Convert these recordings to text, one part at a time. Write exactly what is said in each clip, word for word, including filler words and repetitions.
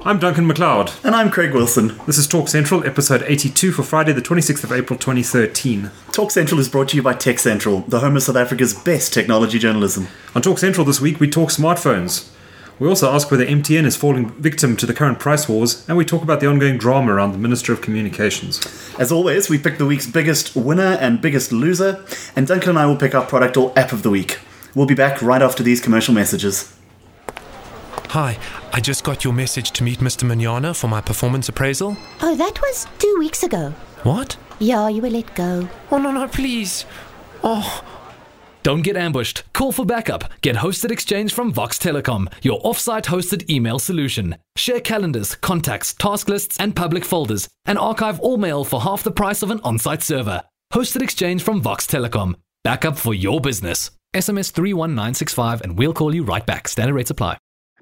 I'm Duncan MacLeod. And I'm Craig Wilson. This is Talk Central, episode eighty-two for Friday the twenty-sixth of April twenty thirteen. Talk Central is brought to you by Tech Central, the home of South Africa's best technology journalism. On Talk Central this week, we talk smartphones. We also ask whether M T N is falling victim to the current price wars, and we talk about the ongoing drama around the Minister of Communications. As always, we pick the week's biggest winner and biggest loser, and Duncan and I will pick our product or app of the week. We'll be back right after these commercial messages. Hi, I just got your message to meet Mister Manana for my performance appraisal. Oh, that was two weeks ago. What? Yeah, you were let go. Oh, no, no, please. Oh. Don't get ambushed. Call for backup. Get Hosted Exchange from Vox Telecom, your off-site hosted email solution. Share calendars, contacts, task lists, and public folders, and archive all mail for half the price of an on-site server. Hosted Exchange from Vox Telecom. Backup for your business. S M S three one nine six five and we'll call you right back. Standard rates apply.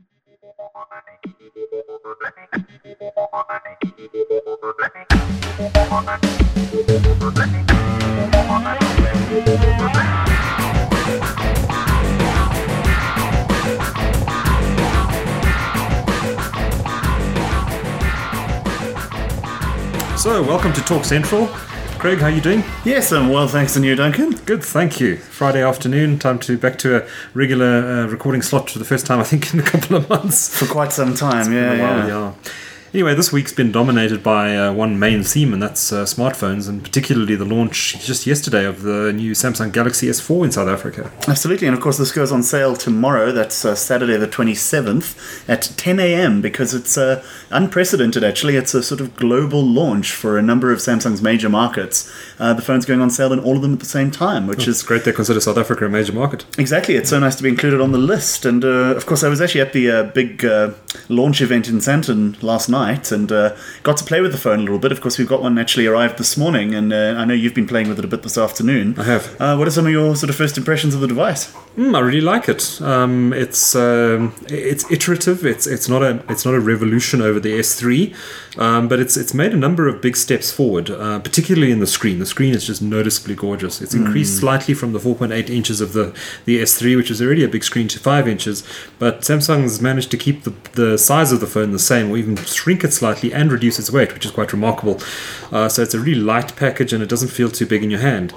So, welcome to Talk Central. Craig, how are you doing? Yes, I'm well, thanks, and you, Duncan? Good, thank you. Friday afternoon, time to back to a regular uh, recording slot for the first time, I think, in a couple of months. For quite some time, It's yeah, been a while, yeah. yeah. Anyway, this week's been dominated by uh, one main theme, and that's uh, smartphones, and particularly the launch just yesterday of the new Samsung Galaxy S four in South Africa. Absolutely, and of course this goes on sale tomorrow, that's uh, Saturday the twenty-seventh at ten a.m. because it's uh, unprecedented actually. It's a sort of global launch for a number of Samsung's major markets. Uh, the phone's going on sale in all of them at the same time, which Oh, is it's great they consider South Africa a major market. Exactly, it's so nice to be included on the list. And uh, of course I was actually at the uh, big uh, launch event in Sandton last night and uh, got to play with the phone a little bit. Of course we've got one actually arrived this morning, and uh, I know you've been playing with it a bit this afternoon. I have. Uh, what are some of your sort of first impressions of the device? Mm, I really like it. Um, it's um, it's iterative. It's it's not a it's not a revolution over the S three, um, but it's it's made a number of big steps forward, uh, particularly in the screen. The screen is just noticeably gorgeous. It's increased mm. slightly from the four point eight inches of the, the S three, which is already a big screen, to five inches. But Samsung's managed to keep the the size of the phone the same, or even shrink it slightly and reduce its weight, which is quite remarkable. Uh, so it's a really light package, and it doesn't feel too big in your hand.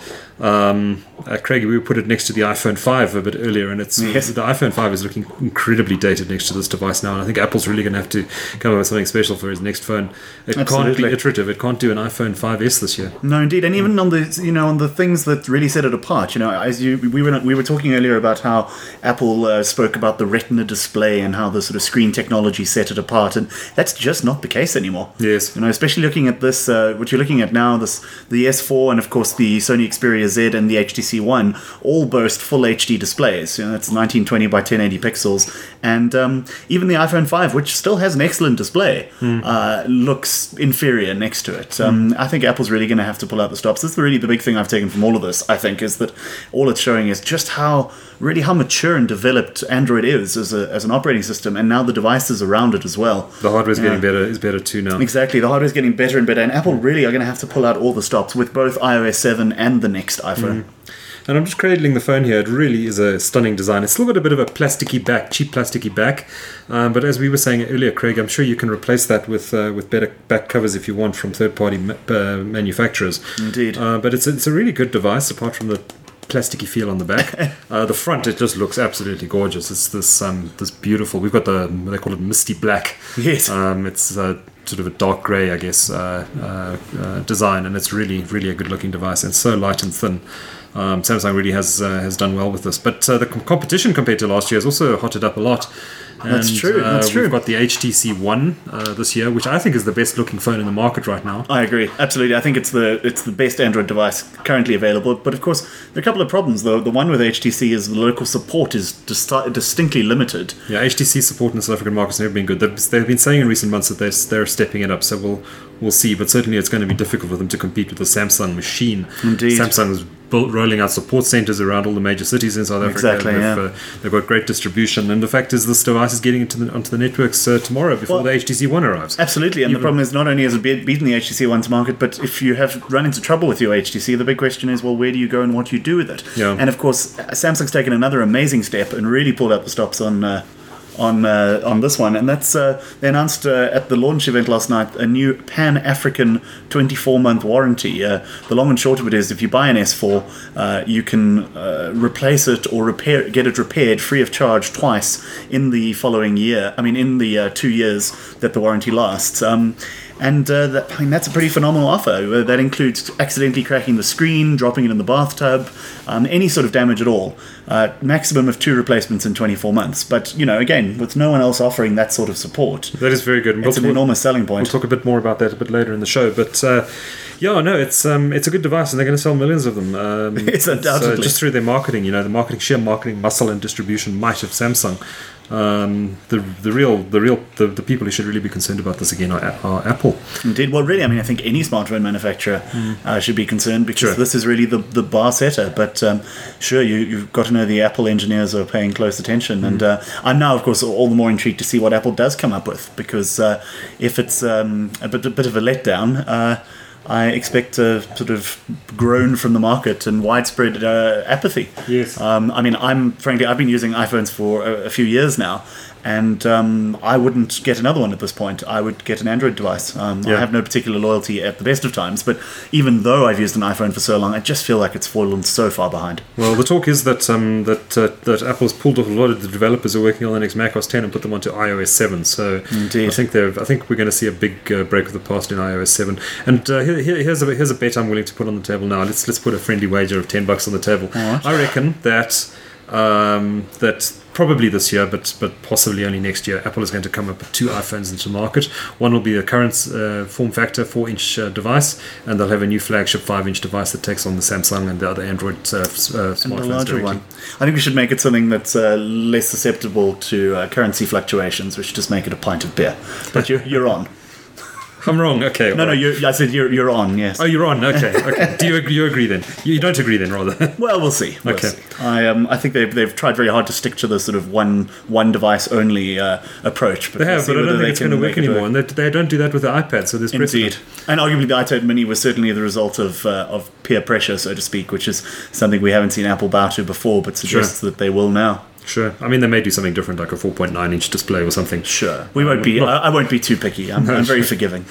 Um, uh, Craig, we put it next to the iPhone five a bit earlier, and it's yes. the iPhone five is looking incredibly dated next to this device now, and I think Apple's really going to have to come up with something special for his next phone. It Absolutely. can't be iterative. It can't do an iPhone five S this year. No, indeed, and even on the you know on the things that really set it apart. You know, as you we were we were talking earlier about how Apple uh, spoke about the Retina display and how the sort of screen technology set it apart, and that's just not the case anymore. Yes, you know, especially looking at this, uh, what you're looking at now, this the S four and of course the Sony Xperia Z and the H T C One all boast full H D displays. You know, it's nineteen twenty by ten eighty pixels, and um, even the iPhone five, which still has an excellent display, mm. uh, looks inferior next to it. Um, mm. I think Apple's really going to have to pull out the stops. That's really the big thing I've taken from all of this. I think is that all it's showing is just how really how mature and developed Android is as a as an operating system, and now the devices around it as well. The hardware's yeah. getting better. Is better too now. Exactly, the hardware's getting better and better, and Apple really are going to have to pull out all the stops with both i O S seven and the next iPhone. Mm. And I'm just cradling the phone here. It really is a stunning design. It's still got a bit of a plasticky back, cheap plasticky back. Um, but as we were saying earlier, Craig, I'm sure you can replace that with uh, with better back covers if you want from third-party ma- uh, manufacturers. Indeed. Uh, but it's a, it's a really good device, apart from the plasticky feel on the back. uh, the front, it just looks absolutely gorgeous. It's this um, this beautiful. We've got the they call it misty black. Yes. Um, it's uh, sort of a dark grey, I guess, uh, uh, uh, design, and it's really really a good-looking device. And it's so light and thin. Um, Samsung really has uh, has done well with this, but uh, the com- competition compared to last year has also hotted up a lot. And, that's true. That's uh, true. We've got the H T C One uh, this year, which I think is the best looking phone in the market right now. I agree, absolutely. I think it's the it's the best Android device currently available. But of course, there are a couple of problems though. The one with H T C is the local support is dis- distinctly limited. Yeah, H T C support in the South African market has never been good. They've, they've been saying in recent months that they're they're stepping it up. So we'll we'll see. But certainly, it's going to be difficult for them to compete with the Samsung machine. Indeed, Samsung's built, rolling out support centers around all the major cities in South Africa. Exactly, they've, yeah. uh, they've got great distribution, and the fact is, this device is getting into the, onto the networks uh, tomorrow before well, the H T C One arrives. Absolutely, and Even, the problem is not only has it be- beaten the H T C One's market, but if you have run into trouble with your H T C, the big question is, well, where do you go and what do you do with it? Yeah. And of course, Samsung's taken another amazing step and really pulled out the stops on uh, on uh, on this one, and that's uh, they announced uh, at the launch event last night a new Pan-African twenty-four month warranty. Uh, the long and short of it is, if you buy an S four, uh, you can uh, replace it or repair, get it repaired free of charge twice in the following year. I mean, in the uh, two years that the warranty lasts. Um, And uh, that, I mean, that's a pretty phenomenal offer. Uh, that includes accidentally cracking the screen, dropping it in the bathtub, um, any sort of damage at all. Uh, maximum of two replacements in twenty-four months. But, you know, again, with no one else offering that sort of support, That is very good. it's an enormous selling point. We'll talk a bit more about that a bit later in the show, but uh, yeah, no, it's um, it's a good device, and they're going to sell millions of them. Um, It's undoubtedly. uh, just through their marketing, you know, the marketing, sheer marketing muscle and distribution might of Samsung. Um, the the real the real the, the people who should really be concerned about this again are, are Apple. Indeed. Well, really, I mean, I think any smartphone manufacturer uh, should be concerned because Sure. this is really the, the bar setter. But um, sure, you, you've got to know the Apple engineers are paying close attention. And uh, I'm now, of course, all the more intrigued to see what Apple does come up with, because uh, if it's um, a, bit, a bit of a letdown, uh, I expect a sort of groan from the market and widespread uh, apathy. Yes. Um, I mean, I'm frankly, I've been using iPhones for a, a few years now, and um, I wouldn't get another one at this point. I would get an Android device. Um, I Yeah. have no particular loyalty at the best of times, but even though I've used an iPhone for so long, I just feel like it's fallen so far behind. Well, the talk is that um, that uh, that Apple's pulled off a lot of the developers who are working on the next Mac O S ten and put them onto i O S seven. So Indeed. I think they're I think we're going to see a big uh, break of the past in i O S seven. And uh, here, here, here's a here's a bet I'm willing to put on the table now. Let's let's put a friendly wager of ten bucks on the table. Alright. I reckon that um, that. Probably this year, but but possibly only next year. Apple is going to come up with two iPhones into the market. One will be a current uh, form factor four inch uh, device, and they'll have a new flagship five inch device that takes on the Samsung and the other Android uh, s- uh, And the smartphones larger directly. one. I think we should make it something that's uh, less susceptible to uh, currency fluctuations. We should just make it a pint of beer. But you're, you're on. I'm wrong. Okay. No, no, you're, I said you're, you're on, yes. Oh, you're on. Okay. Okay. Do you agree, you agree then? You don't agree then, rather. Well, we'll see. We'll Okay. see. I um, I think they've they've tried very hard to stick to the sort of one one device only uh, approach. But They we'll have, see but I whether don't they think it's going can to work make it anymore. And they, they don't do that with the iPad, so there's Indeed, precedent. and arguably the iPad Mini was certainly the result of uh, of peer pressure, so to speak, which is something we haven't seen Apple bow to before, but suggests that they will now. Sure. I mean, they may do something different, like a four point nine inch display or something. Sure, we won't be. I, I won't be too picky. I'm, I'm very forgiving.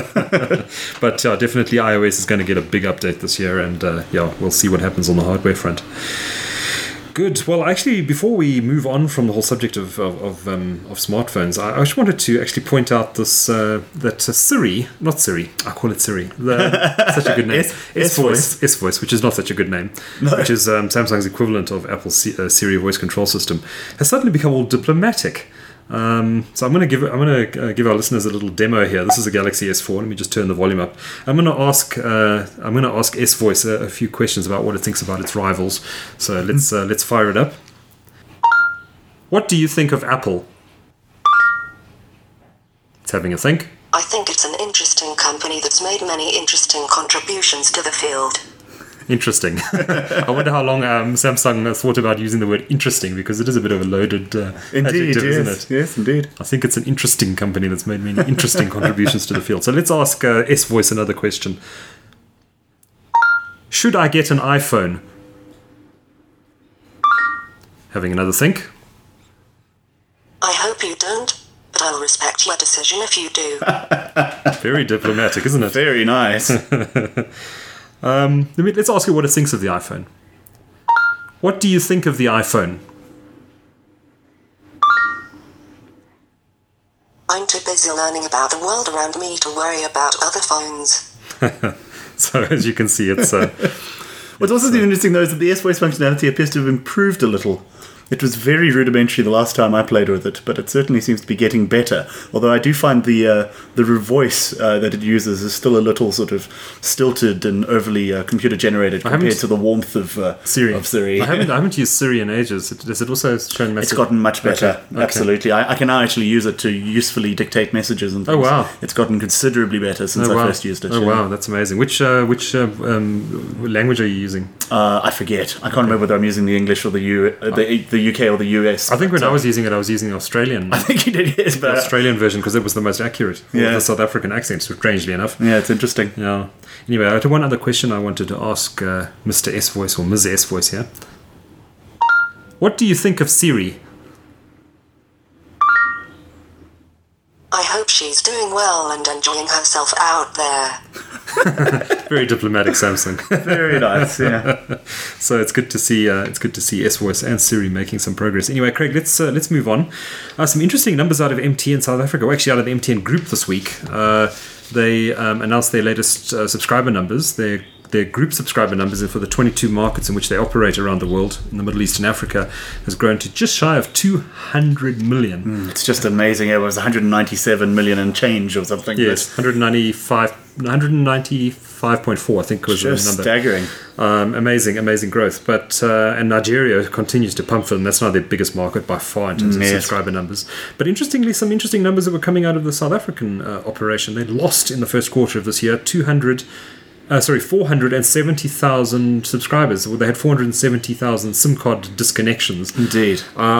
But uh, definitely iOS is going to get a big update this year, and uh, yeah, we'll see what happens on the hardware front. Good. Well, actually, before we move on from the whole subject of of, of, um, of smartphones, I, I just wanted to actually point out this uh, that uh, Siri, not Siri, I call it Siri. The, such a good name. S- S-Voice. S Voice, which is not such a good name, which is um, Samsung's equivalent of Apple's C- uh, Siri voice control system, has suddenly become all diplomatic. Um, so I'm going to give I'm going to uh, give our listeners a little demo here. This is a Galaxy S four. Let me just turn the volume up. I'm going to ask uh, I'm going to ask S Voice a, a few questions about what it thinks about its rivals. So let's uh, let's fire it up. What do you think of Apple? It's having a think. I think it's an interesting company that's made many interesting contributions to the field. Interesting. I wonder how long um, Samsung has thought about using the word interesting, because it is a bit of a loaded uh, Indeed, adjective, yes, isn't it? yes, indeed. I think it's an interesting company that's made many interesting contributions to the field. So let's ask uh, S Voice another question. Should I get an iPhone? Having another think. I hope you don't, but I'll respect your decision if you do. Very diplomatic, isn't it? Very nice. Um, let me, let's ask you what it thinks of the iPhone. What do you think of the iPhone? I'm too busy learning about the world around me to worry about other phones. So as you can see, it's uh, What's also interesting, though, is that the S-Voice functionality appears to have improved a little. It was very rudimentary the last time I played with it, but it certainly seems to be getting better. Although I do find the uh, the voice uh, that it uses is still a little sort of stilted and overly uh, computer generated compared haven't- to the warmth of uh, Siri. Of Siri. I haven't I haven't used Siri in ages. It, does it also show messages? It's gotten much better. Okay, okay. Absolutely, I, I can now actually use it to usefully dictate messages and things. Oh, wow. It's gotten considerably better since Oh, I wow. first used it. Oh yeah. wow, that's amazing. Which uh, which uh, um, language are you using? Uh, I forget. I can't remember whether I'm using the English or the U, uh, the, the U K or the U S. I think when but, I was using it, I was using the Australian. I think you did, yes, the but Australian version, because it was the most accurate. All Yeah. the South African accents, strangely enough. yeah, it's interesting. Yeah. Anyway, I had one other question I wanted to ask uh, Mister S Voice or Miz S Voice here. What do you think of Siri? I hope she's doing well and enjoying herself out there. Very diplomatic, Samsung. Very nice, yeah. So it's good to see. Uh, it's good to see S Voice and Siri making some progress. Anyway, Craig, let's uh, let's move on. Uh, some interesting numbers out of M T N South Africa. Well, actually, out of the M T N Group this week. Uh, they um, announced their latest uh, subscriber numbers. Their their group subscriber numbers for the twenty-two markets in which they operate around the world, in the Middle East and Africa, has grown to just shy of two hundred million. Mm, it's just amazing. It was one hundred ninety-seven million and change or something. Yes, one hundred ninety-five, one hundred ninety-five point four, I think was just the number. Staggering. Um, amazing, amazing growth. But uh, and Nigeria continues to pump for them. That's now their biggest market by far in terms of Yes. subscriber numbers. But interestingly, some interesting numbers that were coming out of the South African uh, operation. They lost in the first quarter of this year two hundred. Uh, sorry, four hundred seventy thousand subscribers. Well, they had four hundred seventy thousand SIM card disconnections. Indeed.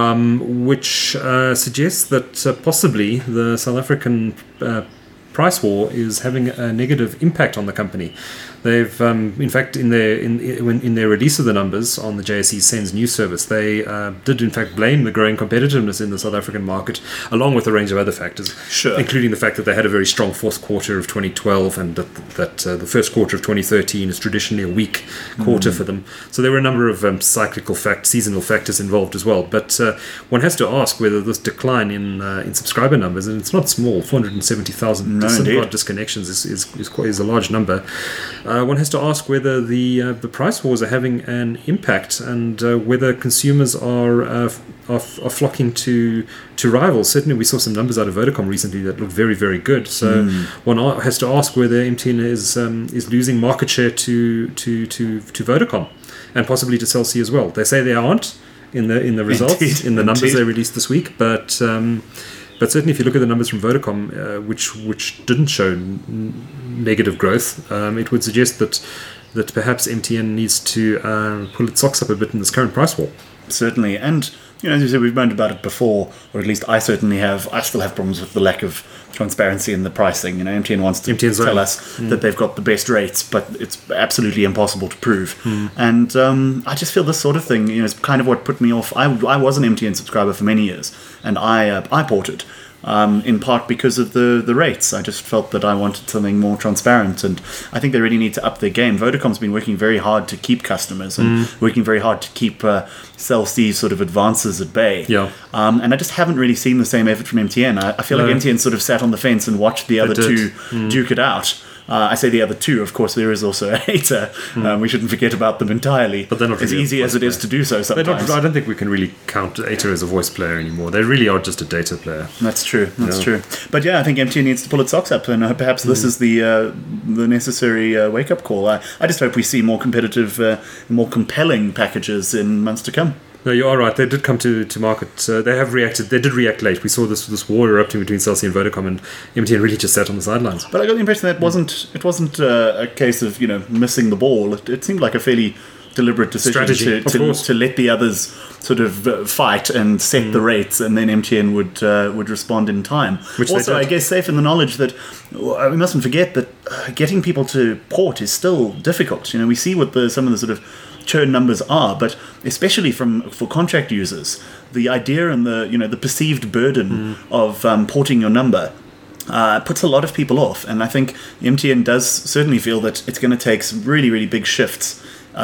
Um, which uh, suggests that uh, possibly the South African uh, price war is having a negative impact on the company. They've, um, in fact, in their in in their release of the numbers on the J S E Sens news service, they uh, did in fact blame the growing competitiveness in the South African market, along with a range of other factors, Sure. including the fact that they had a very strong fourth quarter of twenty twelve, and that that uh, the first quarter of twenty thirteen is traditionally a weak quarter for them. So there were a number of um, cyclical fact, seasonal factors involved as well. But uh, one has to ask whether this decline in uh, in subscriber numbers, and it's not small, four hundred seventy thousand No, SIM indeed. card disconnections is is is, quite, is a large number. Uh, one has to ask whether the uh, the price wars are having an impact, and uh, whether consumers are, uh, are are flocking to to rivals. Certainly, we saw some numbers out of Vodacom recently that looked very very good. So Mm. one a- has to ask whether M T N is um, is losing market share to to to to Vodacom, and possibly to Cell C as well. They say they aren't in the in the results Indeed, in the numbers indeed. they released this week, but. Um, But certainly, if you look at the numbers from Vodacom, uh, which which didn't show n- negative growth, um, it would suggest that that perhaps M T N needs to uh, pull its socks up a bit in this current price war. Certainly. And, you know, as you said, we've moaned about it before, or at least I certainly have. I still have problems with the lack of transparency in the pricing. You know, M T N wants to M T N's tell own. us that they've got the best rates, but it's absolutely impossible to prove. And um, I just feel this sort of thing, you know, is kind of what put me off. I, I was an M T N subscriber for many years, and I uh, I ported. Um, in part because of the, the rates. I just felt that I wanted something more transparent, and I think they really need to up their game. Vodacom's been working very hard to keep customers and working very hard to keep uh, Cell C's sort of advances at bay. Yeah. Um, and I just haven't really seen the same effort from M T N. I, I feel No. like M T N sort of sat on the fence and watched the other did. two duke it out. Uh, I say the other two, of course, there is also a hater. Um, we shouldn't forget about them entirely. But they're not as really a easy as voice it is player. to do so They're sometimes. not, I don't think we can really count Ater as a voice player anymore. They really are just a data player. That's true. That's Yeah. true. But yeah, I think M T N needs to pull its socks up, and uh, perhaps this is the uh, the necessary uh, wake up call. I, I just hope we see more competitive, uh, more compelling packages in months to come. No, you are right. They did come to, to market. Uh, they have reacted. They did react late. We saw this this war erupting between Cell C and Vodacom, and M T N really just sat on the sidelines. But I got the impression that wasn't it wasn't uh, a case of you know missing the ball. It, it seemed like a fairly deliberate decision Strategy, to, of to, course. to let the others sort of uh, fight and set the rates, and then M T N would uh, would respond in time. Which they also, did. I guess, safe in the knowledge that uh, we mustn't forget that uh, getting people to port is still difficult. You know, we see what the some of the sort of churn numbers are, but especially from for contract users, the idea and the you know the perceived burden of um, porting your number uh, puts a lot of people off. And I think M T N does certainly feel that it's going to take some really really big shifts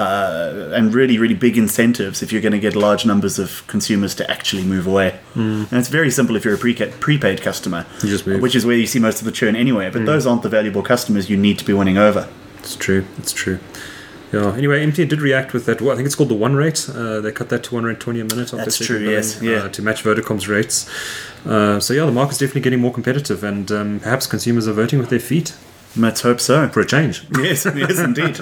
uh, and really really big incentives if you're going to get large numbers of consumers to actually move away. And it's very simple if you're a pre- prepaid customer, You just move. which is where you see most of the churn anyway. But those aren't the valuable customers you need to be winning over. It's true. It's true. Yeah. Anyway, M T N did react with that. Well, I think it's called the One Rate. Uh, they cut that to one rate twenty a minute. After That's second true, billing, yes, yeah. Uh, to match Vodacom's rates. Uh, so yeah, the market's definitely getting more competitive, and um, perhaps consumers are voting with their feet Let's hope so. for a change. Yes, yes, indeed.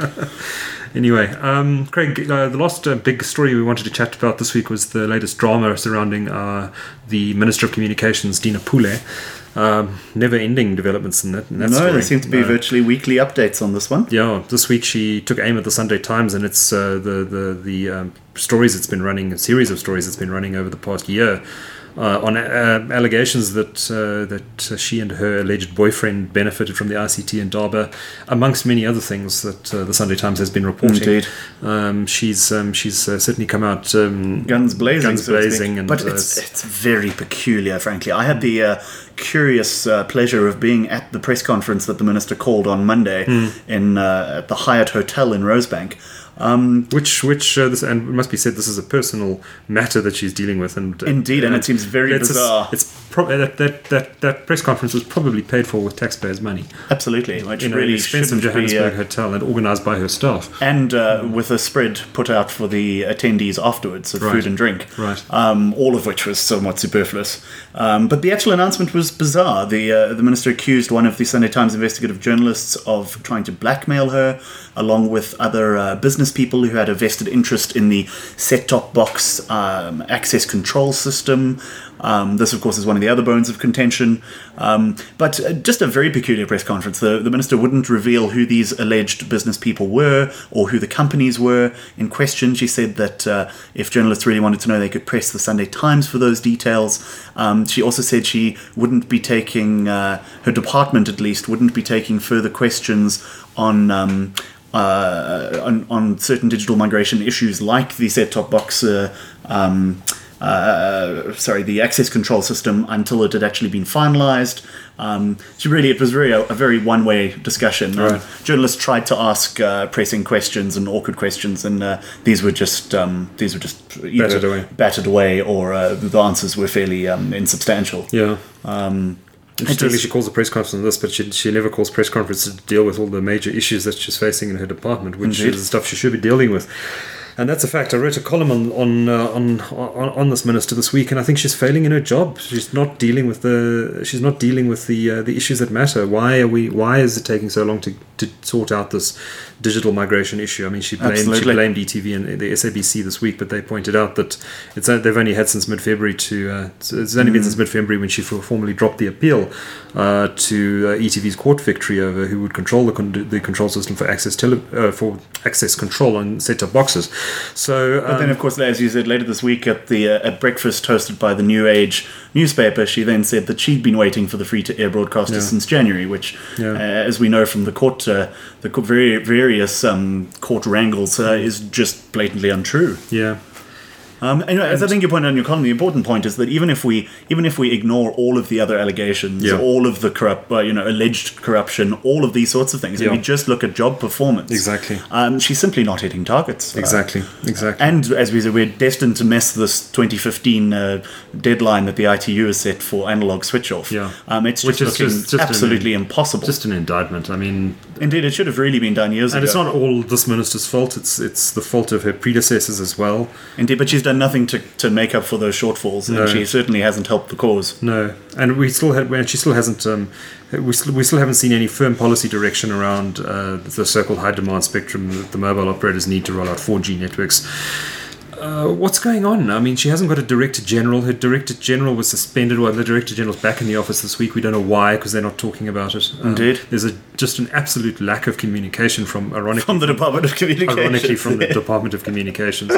Anyway, um, Craig, uh, the last uh, big story we wanted to chat about this week was the latest drama surrounding uh, the Minister of Communications, Dina Pule. Um, never-ending developments in that, in that No, story. there seem to be Uh, virtually weekly updates on this one. Yeah, this week she took aim at the Sunday Times and its uh, the the the um, stories it's been running, a series of stories it's been running over the past year. uh, on uh, allegations that uh, that she and her alleged boyfriend benefited from the I C T in Daba, amongst many other things that uh, the Sunday Times has been reporting. Indeed. Um, she's um, she's uh, certainly come out um, guns blazing, guns so to speak. blazing, and but uh, it's it's very peculiar, frankly. I had the uh, curious uh, pleasure of being at the press conference that the minister called on Monday mm. in uh, at the Hyatt Hotel in Rosebank. Um, which, which, uh, this, and it must be said, this is a personal matter that she's dealing with, and uh, indeed, and uh, it seems very it's bizarre. A, it's pro- that, that that that press conference was probably paid for with taxpayers' money. Absolutely, which in really an expensive shouldn't Johannesburg be, uh, hotel and organised by her staff, and uh, with a spread put out for the attendees afterwards of Right. food and drink. Right. Um, all of which was somewhat superfluous. Um, but the actual announcement was bizarre. The uh, the minister accused one of the Sunday Times investigative journalists of trying to blackmail her, along with other uh, business people who had a vested interest in the set-top box um, access control system. Um, this, of course, is one of the other bones of contention. Um, but uh, just a very peculiar press conference. The, the minister wouldn't reveal who these alleged business people were or who the companies were in question. She said that uh, if journalists really wanted to know, they could press the Sunday Times for those details. Um, she also said she wouldn't be taking, uh, her department at least, wouldn't be taking further questions on... Um, uh, on, on certain digital migration issues like the set-top box uh, um, Uh, sorry, the access control system until it had actually been finalised. Um, so really, it was very a, a very one-way discussion. Right. Um, journalists tried to ask uh, pressing questions and awkward questions, and uh, these were just um, these were just either Battered away. battered away, or uh, the answers were fairly um, insubstantial. Yeah. Um, Interestingly, she calls a press conference on this, but she she never calls press conferences to deal with all the major issues that she's facing in her department, which Indeed. is the stuff she should be dealing with. And that's a fact. I wrote a column on on, uh, on on on this minister this week, and I think she's failing in her job. She's not dealing with the she's not dealing with the uh, the issues that matter. Why are we? Why is it taking so long to, to sort out this digital migration issue? I mean, she blamed Absolutely. she blamed E T V and the S A B C this week, but they pointed out that it's uh, they've only had since mid February to uh, it's only been since mid February when she formally dropped the appeal uh, to uh, E T V's court victory over who would control the con- the control system for access tele- uh, for access control on set-top boxes. So. But then, of course, as you said, later this week at the uh, at breakfast hosted by the New Age newspaper, she then said that she'd been waiting for the free-to-air broadcaster Yeah. since January, which, Yeah. uh, as we know from the court, uh, the co- very various um, court wrangles, uh, is just blatantly untrue. Yeah. Um, and as I think you pointed out in your column, the important point is that even if we even if we ignore all of the other allegations, Yeah. all of the corrupt, uh, you know, alleged corruption, all of these sorts of things, and Yeah. we just look at job performance, Exactly. um, she's simply not hitting targets. Uh, Exactly. Exactly. and as we said, we're destined to miss this twenty fifteen uh, deadline that the I T U has set for analog switch off. Yeah. Um, it's Which just is looking just- just absolutely an- impossible. Just an indictment. I mean, Indeed, it should have really been done years and ago. it's not all this minister's fault. It's it's the fault of her predecessors as well. Indeed, but she's done nothing to, to make up for those shortfalls, No. and she certainly hasn't helped the cause. No, and we still had. And she still hasn't. Um, we still we still haven't seen any firm policy direction around uh, the so-called high demand spectrum that the mobile operators need to roll out four G networks. Uh, what's going on? I mean, she hasn't got a director general. Her director general was suspended. Well, the director general's back in the office this week. We don't know why, because they're not talking about it. Um, Indeed. there's a just an absolute lack of communication from, ironically, From the Department of Communications. ironically from the Department of Communications.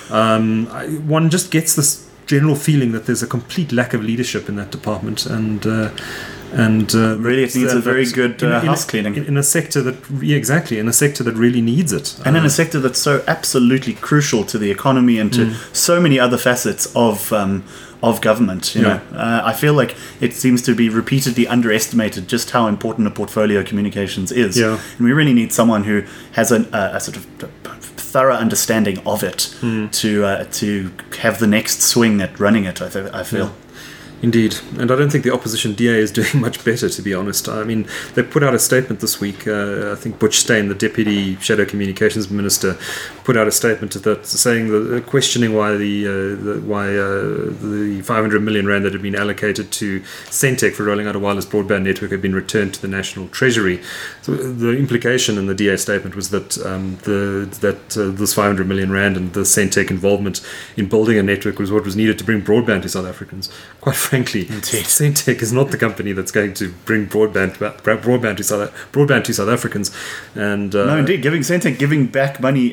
Um, I, one just gets this general feeling that there's a complete lack of leadership in that department, and uh, and uh, Really, it needs that- a very that- good, in- uh, in- house cleaning. in, in a sector that yeah, exactly in a sector that really needs it, And in Uh, a sector that's so absolutely crucial to the economy and to Mm. so many other facets of um, of government, you Yeah. know, uh, I feel like it seems to be repeatedly underestimated just how important a portfolio of communications is. Yeah. And we really need someone who has an, a, a sort of thorough understanding of it Mm. to uh, to have the next swing at running it. I, th- I feel. Indeed, and I don't think the opposition D A is doing much better, to be honest. I mean, they put out a statement this week. Uh, I think Butch Stein, the deputy shadow communications minister, put out a statement that saying that uh, questioning why the, uh, the why uh, the five hundred million rand that had been allocated to Centec for rolling out a wireless broadband network had been returned to the National Treasury. So the implication in the D A statement was that um, the that uh, this five hundred million rand and the Centec involvement in building a network was what was needed to bring broadband to South Africans. Quite frankly, Centec is not the company that's going to bring broadband broadband to South broadband to South Africans. And uh, No, indeed, giving Centec giving back money and giving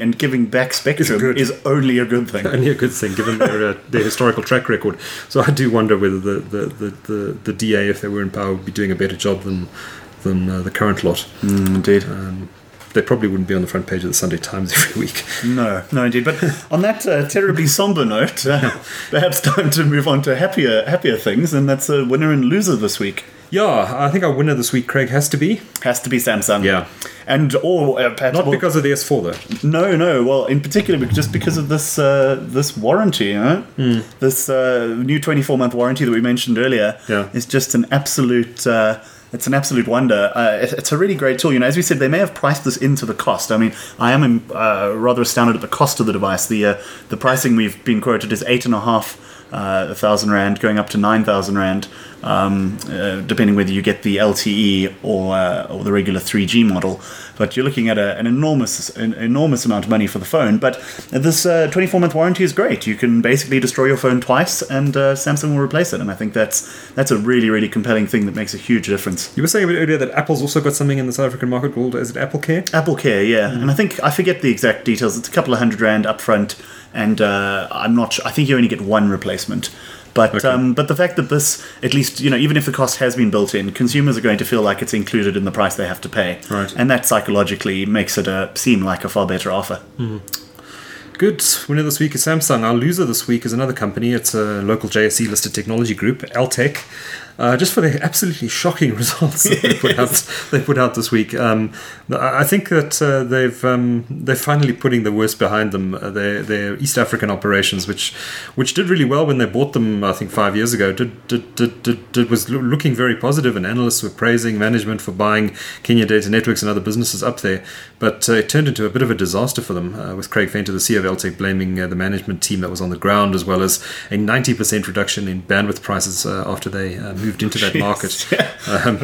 getting back Spectrum good. is only a good thing. Only a good thing, given their uh, their historical track record. So I do wonder whether the the, the, the, the D A, if they were in power, would be doing a better job than than uh, the current lot. Mm, indeed. Um, they probably wouldn't be on the front page of the Sunday Times every week. No, no, indeed. But on that uh, terribly somber note, uh, perhaps time to move on to happier, happier things, and that's a winner and loser this week. Yeah, I think our winner this week, Craig, has to be Has to be Samsung. Yeah. And or uh, perhaps not well, because of the S four though. No, no. Well, in particular, bec- just because of this uh, this warranty, you know? Mm. This uh, new twenty-four month warranty that we mentioned earlier Yeah. is just an absolute. Uh, it's an absolute wonder. Uh, it, it's a really great tool. You know, as we said, they may have priced this into the cost. I mean, I am uh, rather astounded at the cost of the device. The uh, the pricing we've been quoted is eight and a half uh, thousand rand, going up to nine thousand rand. Um, uh, depending whether you get the L T E or uh, or the regular three G model, but you're looking at a, an enormous an enormous amount of money for the phone. But this uh, twenty-four month warranty is great. You can basically destroy your phone twice, and uh, Samsung will replace it. And I think that's that's a really really compelling thing that makes a huge difference. You were saying a bit earlier that Apple's also got something in the South African market called, is it Apple Care? Apple Care, yeah, mm. and I think I forget the exact details. It's a couple of hundred rand up front, and uh, I'm not sure. I think you only get one replacement. But Okay. um, but the fact that this, at least, you know, even if the cost has been built in, consumers are going to feel like it's included in the price they have to pay. Right. And that psychologically makes it uh, seem like a far better offer. Mm. Good. Winner this week is Samsung. Our loser this week is another company. It's a local J S E listed technology group, Altec. Uh, just for the absolutely shocking results that they put out, they put out this week. Um, I think that uh, they've um, they're finally putting the worst behind them. Uh, their their East African operations, which which did really well when they bought them, I think five years ago, did did did, did, did was lo- looking very positive, and analysts were praising management for buying Kenya Data Networks and other businesses up there. But uh, it turned into a bit of a disaster for them, uh, with Craig Venter, the C E O of Altec, blaming uh, the management team that was on the ground, as well as a ninety percent reduction in bandwidth prices uh, after they uh, moved into that market. Yeah. Um,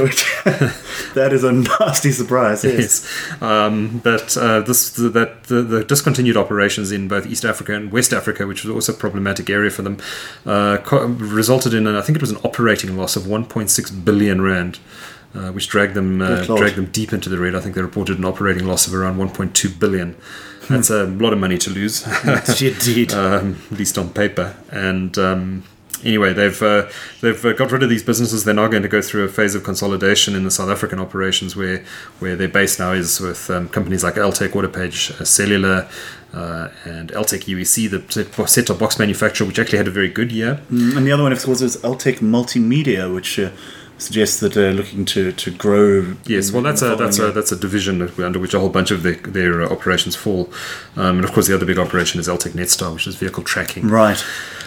That is a nasty surprise. Yes. yes, um, but uh, this the, that the, the discontinued operations in both East Africa and West Africa, which was also a problematic area for them, uh, co- resulted in, an, I think it was an operating loss of one point six billion rand. Uh, which dragged them uh, Good Lord. dragged them deep into the red. I think they reported an operating loss of around one point two billion. That's a lot of money to lose. Indeed. um, at least on paper. And um, anyway, they've uh, they've uh, got rid of these businesses. They're now going to go through a phase of consolidation in the South African operations, where where their base now is with um, companies like Altec, Autopage, uh, Cellular, uh, and Altec U E C, the set-top box manufacturer, which actually had a very good year. Mm, and the other one, of course, is Altec Multimedia, which uh, suggests that they're looking to, to grow. Yes, well, that's a that's a that's a division under which a whole bunch of their, their uh, operations fall, um, and of course the other big operation is Altec Netstar, which is vehicle tracking. Right.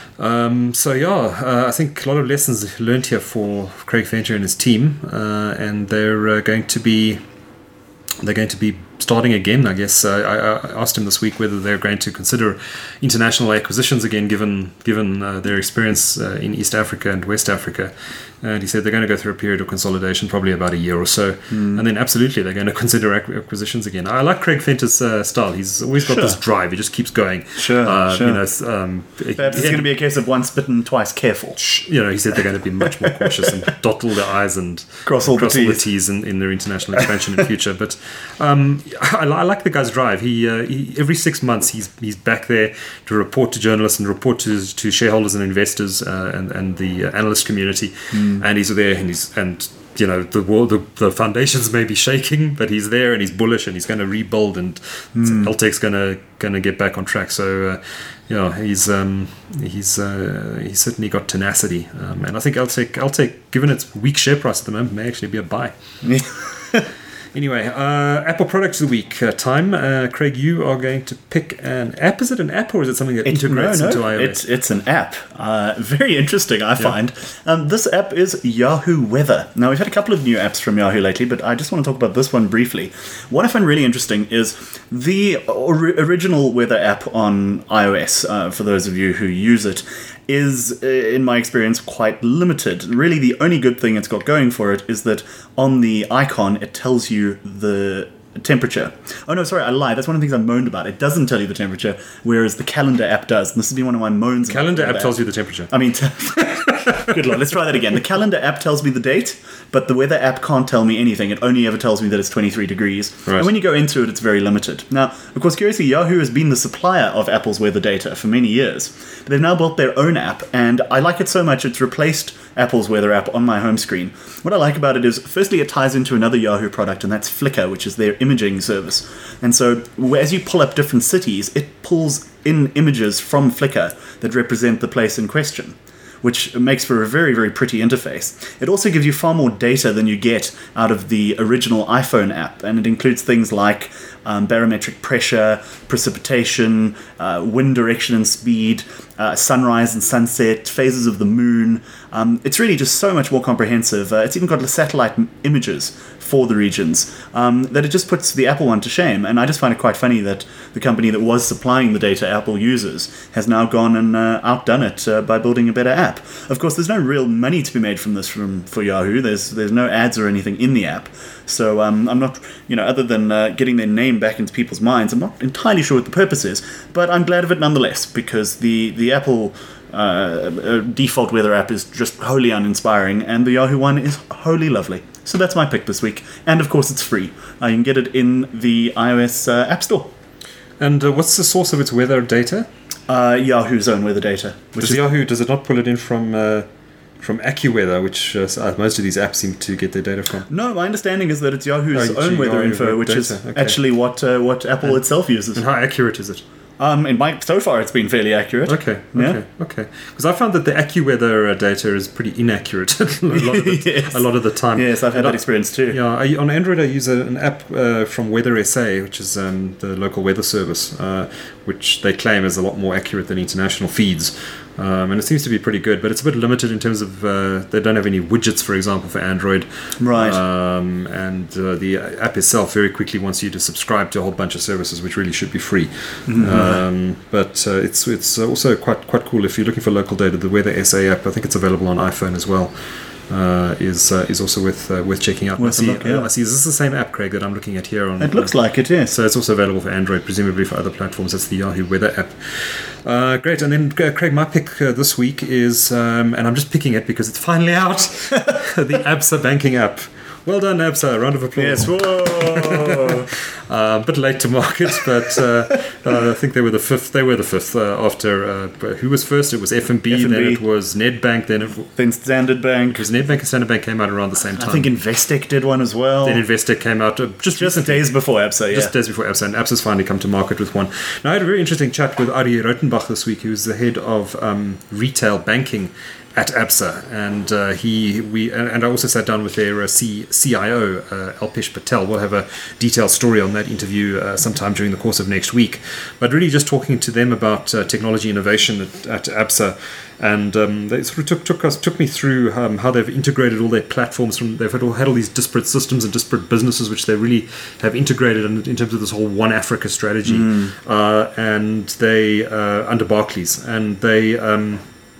Um, so yeah, uh, I think a lot of lessons learned here for Craig Venter and his team, uh, and they're uh, going to be they're going to be starting again. I guess uh, I, I asked him this week whether they're going to consider international acquisitions again, given given uh, their experience uh, in East Africa and West Africa. And he said they're going to go through a period of consolidation, probably about a year or so, Mm. and then absolutely they're going to consider ac- acquisitions again. I like Craig Venter's uh, style. He's always got Sure. this drive. He just keeps going. Sure, uh, sure. You know, um, Perhaps it's going to be a case of once bitten, twice careful. you know, he said they're going to be much more cautious and dot all their I's and Cross all the T's. T's in, in their international expansion in the future. But um, I, I like the guy's drive. He, uh, he every six months he's he's back there to report to journalists and report to to shareholders and investors uh, and and the uh, analyst community. Mm. And he's there and he's and. You know, the world, the, the foundations may be shaking, but he's there and he's bullish and he's going to rebuild, and Mm. Altec's going to going to get back on track. So, uh, you know, he's um, he's uh, he's certainly got tenacity, um, and I think Altec, Altec, given its weak share price at the moment, may actually be a buy. Anyway, uh, Apple products of the week uh, time. Uh, Craig, you are going to pick an app. Is it an app or is it something that integrates no, no, into iOS? It's, it's an app. Uh, very interesting, I find. Um, this app is Yahoo Weather. Now, we've had a couple of new apps from Yahoo lately, but I just want to talk about this one briefly. What I find really interesting is the or- original weather app on iOS, uh, for those of you who use it, is, uh, in my experience, quite limited. Really, the only good thing it's got going for it is that on the icon, it tells you the temperature. Oh no, sorry, I lied. That's one of the things I moaned about. It doesn't tell you the temperature, whereas the calendar app does. And this has been one of my moans. Calendar about app that. tells you the temperature. I mean, t- good lord, let's try that again. The calendar app tells me the date, but the weather app can't tell me anything. It only ever tells me that it's twenty-three degrees. Right. And when you go into it, it's very limited. Now, of course, curiously, Yahoo has been the supplier of Apple's weather data for many years. But they've now built their own app, and I like it so much it's replaced Apple's weather app on my home screen. What I like about it is, firstly, it ties into another Yahoo product, and that's Flickr, which is their imaging service. And so, as you pull up different cities, it pulls in images from Flickr that represent the place in question, which makes for a very, very pretty interface. It also gives you far more data than you get out of the original iPhone app, and it includes things like um, barometric pressure, precipitation, uh, wind direction and speed, uh, sunrise and sunset, phases of the moon. Um, it's really just so much more comprehensive. Uh, it's even got the satellite m- images for the regions um, that it just puts the Apple one to shame. And I just find it quite funny that the company that was supplying the data Apple uses has now gone and uh, outdone it uh, by building a better app. Of course, there's no real money to be made from this from for Yahoo. There's there's no ads or anything in the app. So um, I'm not, you know, other than uh, getting their name back into people's minds, I'm not entirely sure what the purpose is. But I'm glad of it nonetheless, because the, the Apple uh, uh, default weather app is just wholly uninspiring, and the Yahoo one is wholly lovely. So that's my pick this week. And of course, it's free. Uh, you can get it in the iOS uh, App Store. And uh, what's the source of its weather data? Uh, Yahoo's own weather data. Which Does is, Yahoo, does it not pull it in from uh, from AccuWeather, which uh, most of these apps seem to get their data from? No, my understanding is that it's Yahoo's Oh, own Yahoo weather info, web which data, is okay. actually what uh, what Apple And- itself uses. And how accurate is it? Um, in my, so far, it's been fairly accurate. Okay, Yeah. okay, okay. Because I found that the AccuWeather uh, data is pretty inaccurate a, lot of the, Yes. a lot of the time. Yes, I've had And that I- experience too. Yeah, I, on Android I use a, an app uh, from Weather S A, which is um, the local weather service, uh, which they claim is a lot more accurate than international feeds. Um, and it seems to be pretty good, but it's a bit limited in terms of uh, they don't have any widgets, for example, for Android. Right. Um, and uh, the app itself very quickly wants you to subscribe to a whole bunch of services, which really should be free. Mm-hmm. Um, but uh, it's it's also quite quite cool if you're looking for local data. The Weather S A app, I think it's available on iPhone as well. Uh, is uh, is also worth uh, worth checking out. Worth I a see, look, yeah. I see. Is this the same app, Craig, that I'm looking at here on? It looks on- like it, yes. So it's also available for Android, presumably for other platforms. That's the Yahoo Weather app. Uh, great. And then, uh, Craig, my pick uh, this week is, um, and I'm just picking it because it's finally out, the ABSA banking app. Well done, ABSA. Round of applause. Yes, whoa! Uh, a bit late to market, but uh, uh, I think they were the fifth. They were the fifth uh, after uh, who was first? It was F N B, F N B. then it was Nedbank, then it, w- Then Standard Bank. because Nedbank and Standard Bank came out around the same time. I think Investec did one as well. then Investec came out uh, just Just recently. days before ABSA, yeah. Just days before ABSA, and ABSA's finally come to market with one. Now, I had a very interesting chat with Ari Rotenbach this week, who's the head of um, retail banking at ABSA, and uh, he we and I also sat down with their uh, C, CIO uh, Alpesh Patel. We'll have a detailed story on that interview uh, sometime during the course of next week. But really, just talking to them about uh, technology innovation at, at ABSA, and um, they sort of took took us took me through um, how they've integrated all their platforms from. They've had all, had all these disparate systems and disparate businesses, which they really have integrated in, in terms of this whole One Africa strategy, Mm. uh, and they uh, under Barclays, and they. Um,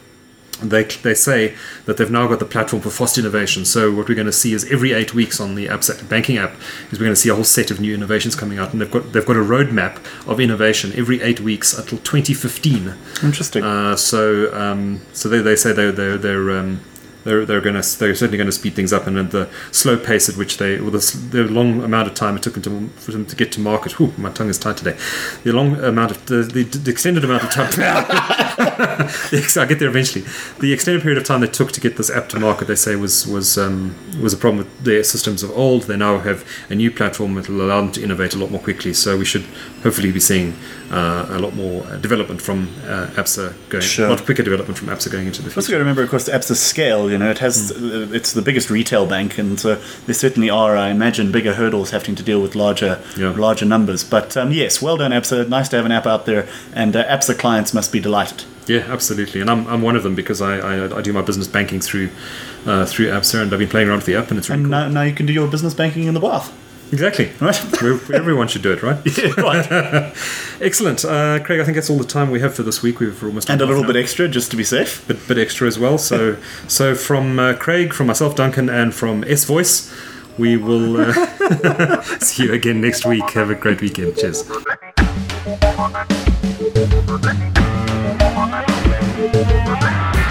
They, they say that they've now got the platform for fast innovation. So what we're going to see is every eight weeks on the ABSA banking app is we're going to see a whole set of new innovations coming out, and they've got they've got a roadmap of innovation every eight weeks until twenty fifteen. Interesting. Uh, so um, so they, they say they're they're they're um, they're they're going to they're certainly going to speed things up, and at the slow pace at which they, well, the, s- the long amount of time it took them to, for them to get to market. Whew, my tongue is tied today. The long amount of the, the, the extended amount of time. I get there eventually. The extended period of time they took to get this app to market, they say, was was um, was a problem with their systems of old. They now have a new platform that will allow them to innovate a lot more quickly. So we should hopefully be seeing uh, a lot more uh, development from uh, ABSA going, Sure. a lot quicker development from ABSA going into the Also, got future. to remember, of course, ABSA's scale. You know, it has uh, it's the biggest retail bank, and so there certainly are, I imagine, bigger hurdles having to deal with larger, Yeah. larger numbers. But um, yes, well done, ABSA. Nice to have an app out there, and uh, ABSA clients must be delighted. Yeah, absolutely, and I'm, I'm one of them because I, I, I do my business banking through uh, through ABSA, and I've been playing around with the app, and it's really And cool. now, now you can do your business banking in the bath. Exactly, Right. Where, where everyone should do it, right? Yeah, right. Excellent, uh, Craig. I think that's all the time we have for this week. We've almost And a done little half bit an extra, just to be safe. hour. bit, bit extra as well. So, so from uh, Craig, from myself, Duncan, and from S Voice, we will uh, see you again next week. Have a great weekend. Cheers. Thank you.